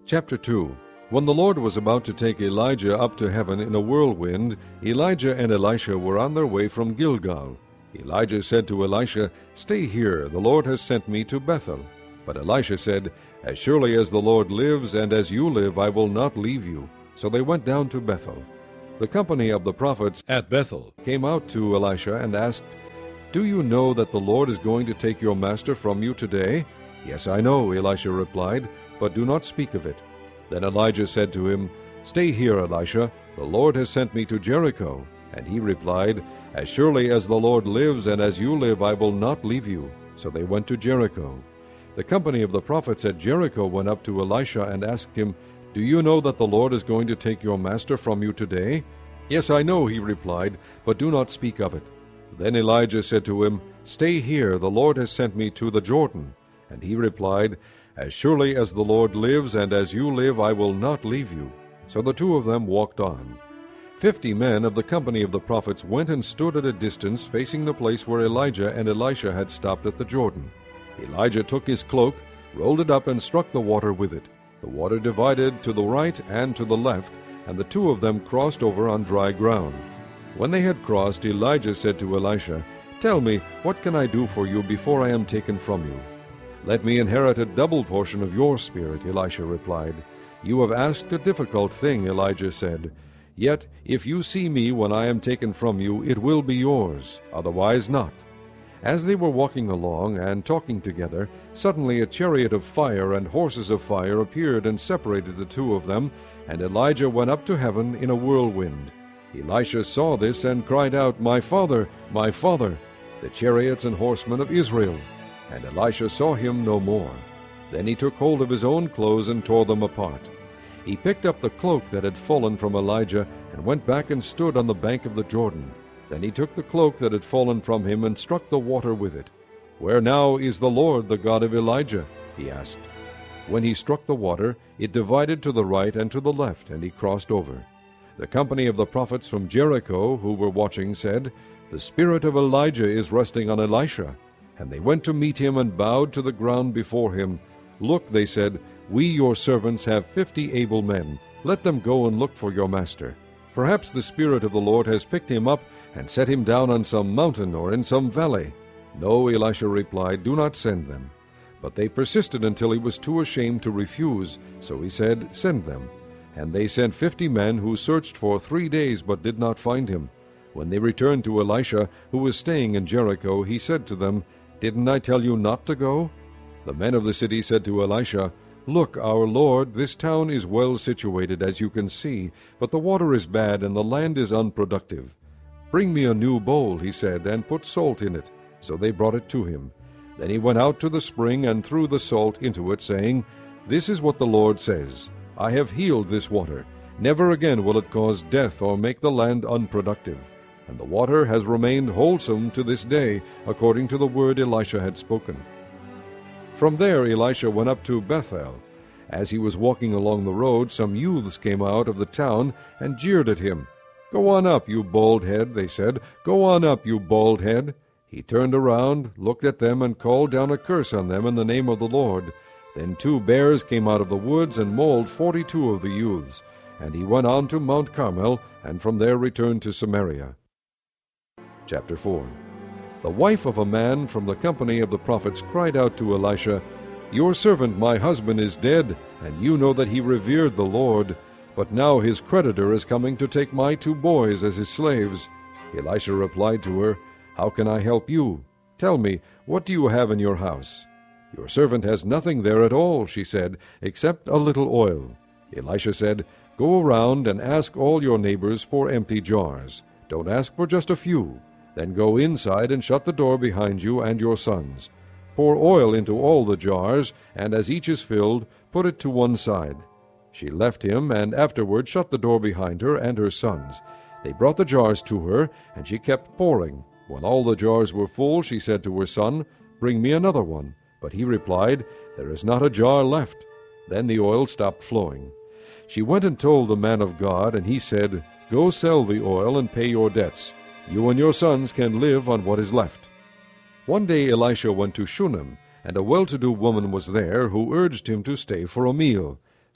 Chapter 2. When the Lord was about to take Elijah up to heaven in a whirlwind, Elijah and Elisha were on their way from Gilgal. Elijah said to Elisha, "Stay here, the Lord has sent me to Bethel." But Elisha said, "As surely as the Lord lives, and as you live, I will not leave you." So they went down to Bethel. The company of the prophets at Bethel came out to Elisha and asked, "Do you know that the Lord is going to take your master from you today?" "Yes, I know," Elisha replied, "but do not speak of it." Then Elijah said to him, "Stay here, Elisha, the Lord has sent me to Jericho." And he replied, "As surely as the Lord lives, and as you live, I will not leave you." So they went to Jericho. The company of the prophets at Jericho went up to Elisha and asked him, "Do you know that the Lord is going to take your master from you today?" "Yes, I know," he replied, "but do not speak of it." Then Elijah said to him, "Stay here, the Lord has sent me to the Jordan." And he replied, "As surely as the Lord lives, and as you live, I will not leave you." So the two of them walked on. 50 men of the company of the prophets went and stood at a distance facing the place where Elijah and Elisha had stopped at the Jordan. Elijah took his cloak, rolled it up, and struck the water with it. The water divided to the right and to the left, and the two of them crossed over on dry ground. When they had crossed, Elijah said to Elisha, "Tell me, what can I do for you before I am taken from you?" "Let me inherit a double portion of your spirit," Elisha replied. "You have asked a difficult thing," Elijah said. "Yet if you see me when I am taken from you, it will be yours, otherwise not." As they were walking along and talking together, suddenly a chariot of fire and horses of fire appeared and separated the two of them, and Elijah went up to heaven in a whirlwind. Elisha saw this and cried out, "My father, my father, the chariots and horsemen of Israel!" And Elisha saw him no more. Then he took hold of his own clothes and tore them apart. He picked up the cloak that had fallen from Elijah and went back and stood on the bank of the Jordan. Then he took the cloak that had fallen from him and struck the water with it. "Where now is the Lord, the God of Elijah?" he asked. When he struck the water, it divided to the right and to the left, and he crossed over. The company of the prophets from Jericho, who were watching, said, "The spirit of Elijah is resting on Elisha." And they went to meet him and bowed to the ground before him. "Look," they said, "we your servants have 50 able men. Let them go and look for your master. Perhaps the Spirit of the Lord has picked him up and set him down on some mountain or in some valley." "No," Elisha replied, "do not send them." But they persisted until he was too ashamed to refuse. So he said, "Send them." And they sent 50 men who searched for 3 days but did not find him. When they returned to Elisha, who was staying in Jericho, he said to them, "Didn't I tell you not to go?" The men of the city said to Elisha, "Look, our lord, this town is well situated, as you can see, but the water is bad and the land is unproductive." "Bring me a new bowl," he said, "and put salt in it." So they brought it to him. Then he went out to the spring and threw the salt into it, saying, "This is what the Lord says, I have healed this water. Never again will it cause death or make the land unproductive." And the water has remained wholesome to this day, according to the word Elisha had spoken. From there Elisha went up to Bethel. As he was walking along the road, some youths came out of the town and jeered at him. "Go on up, you bald head," they said. "Go on up, you bald head." He turned around, looked at them, and called down a curse on them in the name of the Lord. Then 2 bears came out of the woods and mauled 42 of the youths. And he went on to Mount Carmel, and from there returned to Samaria. Chapter 4. The wife of a man from the company of the prophets cried out to Elisha, "Your servant my husband is dead, and you know that he revered the Lord. But now his creditor is coming to take my 2 boys as his slaves." Elisha replied to her, "How can I help you? Tell me, what do you have in your house?" "Your servant has nothing there at all," she said, "except a little oil." Elisha said, "Go around and ask all your neighbors for empty jars. Don't ask for just a few. Then go inside and shut the door behind you and your sons. Pour oil into all the jars, and as each is filled, put it to one side." She left him, and afterward shut the door behind her and her sons. They brought the jars to her, and she kept pouring. When all the jars were full, she said to her son, "Bring me another one." But he replied, "There is not a jar left." Then the oil stopped flowing. She went and told the man of God, and he said, "Go sell the oil and pay your debts. You and your sons can live on what is left." One day Elisha went to Shunem, and a well-to-do woman was there who urged him to stay for a meal.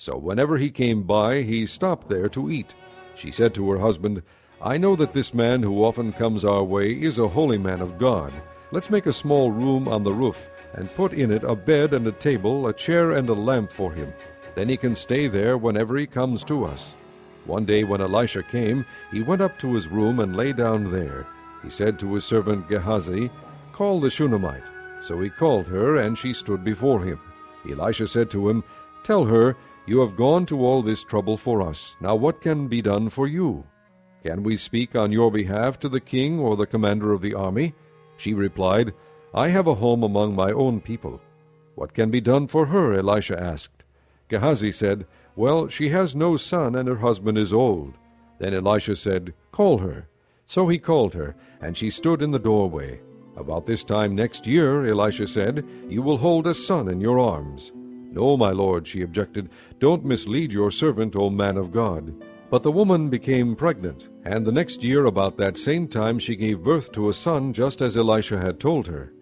So whenever he came by, he stopped there to eat. She said to her husband, I know that this man who often comes our way is a holy man of God. Let's make a small room on the roof, and put in it a bed and a table, a chair and a lamp for him. Then he can stay there whenever he comes to us. One day when Elisha came, he went up to his room and lay down there. He said to his servant Gehazi, Call the Shunammite. So he called her, and she stood before him. Elisha said to him, Tell her, You have gone to all this trouble for us. Now what can be done for you? Can we speak on your behalf to the king or the commander of the army? She replied, I have a home among my own people. What can be done for her? Elisha asked. Gehazi said, Well, she has no son, and her husband is old. Then Elisha said, Call her. So he called her, and she stood in the doorway. About this time next year, Elisha said, You will hold a son in your arms. No, my lord, she objected, Don't mislead your servant, O man of God. But the woman became pregnant, and the next year about that same time she gave birth to a son, just as Elisha had told her.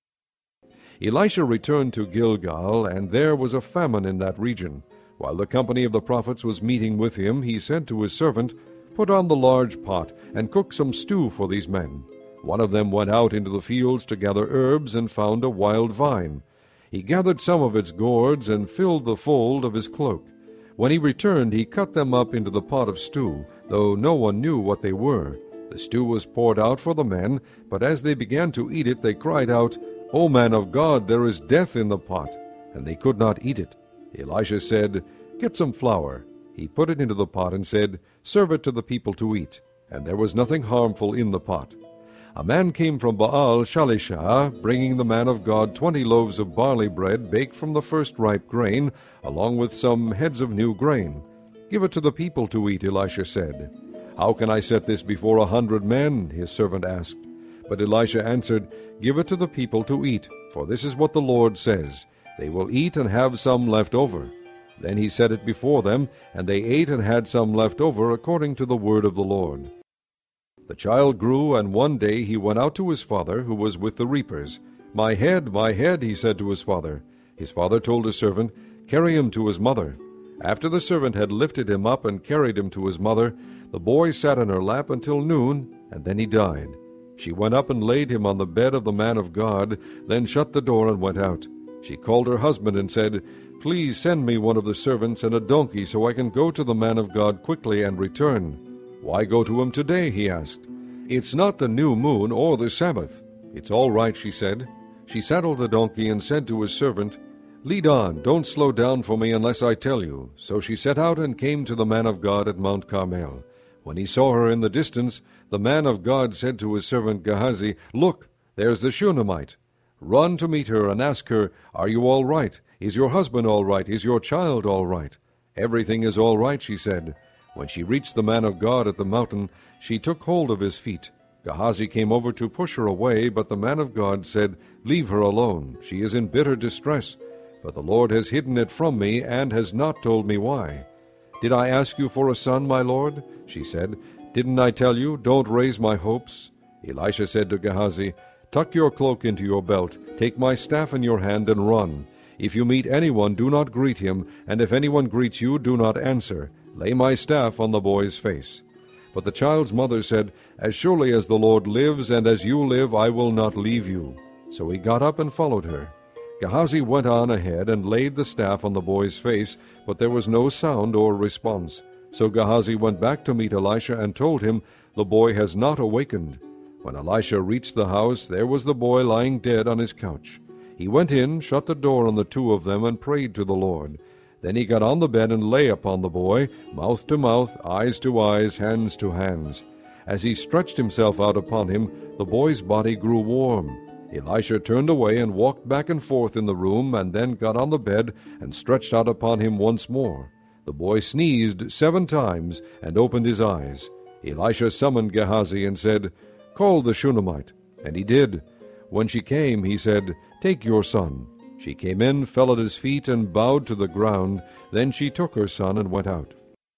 Elisha returned to Gilgal, and there was a famine in that region. While the company of the prophets was meeting with him, he said to his servant, Put on the large pot, and cook some stew for these men. One of them went out into the fields to gather herbs, and found a wild vine. He gathered some of its gourds, and filled the fold of his cloak. When he returned, he cut them up into the pot of stew, though no one knew what they were. The stew was poured out for the men, but as they began to eat it, they cried out, O man of God, there is death in the pot. And they could not eat it. Elisha said, Get some flour. He put it into the pot and said, Serve it to the people to eat. And there was nothing harmful in the pot. A man came from Baal Shalishah, bringing the man of God 20 loaves of barley bread baked from the first ripe grain, along with some heads of new grain. Give it to the people to eat, Elisha said. How can I set this before 100 men? His servant asked. But Elisha answered, Give it to the people to eat, for this is what the Lord says, They will eat and have some left over. Then he set it before them, and they ate and had some left over, according to the word of the Lord. The child grew, and one day he went out to his father, who was with the reapers. My head, he said to his father. His father told his servant, Carry him to his mother. After the servant had lifted him up and carried him to his mother, the boy sat on her lap until noon, and then he died. She went up and laid him on the bed of the man of God, then shut the door and went out. She called her husband and said, Please send me one of the servants and a donkey, so I can go to the man of God quickly and return. Why go to him today? He asked. It's not the new moon or the Sabbath. It's all right, she said. She saddled the donkey and said to his servant, Lead on, don't slow down for me unless I tell you. So she set out and came to the man of God at Mount Carmel. When he saw her in the distance, the man of God said to his servant Gehazi, Look, there's the Shunammite. Run to meet her and ask her, Are you all right? Is your husband all right? Is your child all right? Everything is all right, she said. When she reached the man of God at the mountain, she took hold of his feet. Gehazi came over to push her away, but the man of God said, Leave her alone. She is in bitter distress. But the Lord has hidden it from me, and has not told me why. Did I ask you for a son, my lord? She said. Didn't I tell you, Don't raise my hopes? Elisha said to Gehazi, Tuck your cloak into your belt, take my staff in your hand, and run. If you meet anyone, do not greet him, and if anyone greets you, do not answer. Lay my staff on the boy's face. But the child's mother said, As surely as the Lord lives, and as you live, I will not leave you. So he got up and followed her. Gehazi went on ahead and laid the staff on the boy's face, but there was no sound or response. So Gehazi went back to meet Elisha and told him, The boy has not awakened. When Elisha reached the house, there was the boy lying dead on his couch. He went in, shut the door on the two of them, and prayed to the Lord. Then he got on the bed and lay upon the boy, mouth to mouth, eyes to eyes, hands to hands. As he stretched himself out upon him, the boy's body grew warm. Elisha turned away and walked back and forth in the room, and then got on the bed and stretched out upon him once more. The boy sneezed 7 times and opened his eyes. Elisha summoned Gehazi and said, Call the Shunammite. And he did. When she came, he said, Take your son. She came in, fell at his feet, and bowed to the ground. Then she took her son and went out.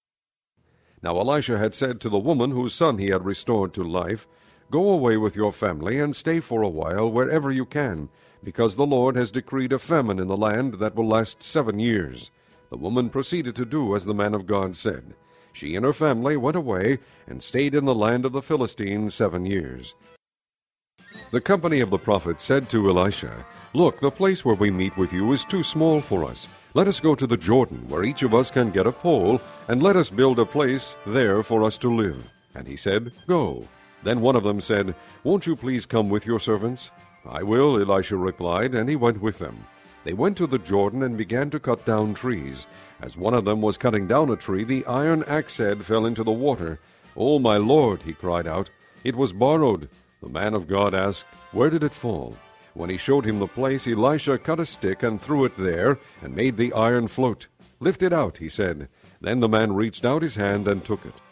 Now Elisha had said to the woman whose son he had restored to life, Go away with your family, and stay for a while wherever you can, because the Lord has decreed a famine in the land that will last 7 years. The woman proceeded to do as the man of God said. She and her family went away and stayed in the land of the Philistines 7 years. The company of the prophets said to Elisha, "Look, the place where we meet with you is too small for us. Let us go to the Jordan, where each of us can get a pole, and let us build a place there for us to live." And he said, "Go." Then one of them said, "Won't you please come with your servants?" "I will," Elisha replied, and he went with them. They went to the Jordan and began to cut down trees. As one of them was cutting down a tree, the iron axe head fell into the water. "Oh, my Lord," he cried out, "it was borrowed." The man of God asked, "Where did it fall?" When he showed him the place, Elisha cut a stick and threw it there, and made the iron float. "Lift it out," he said. Then the man reached out his hand and took it.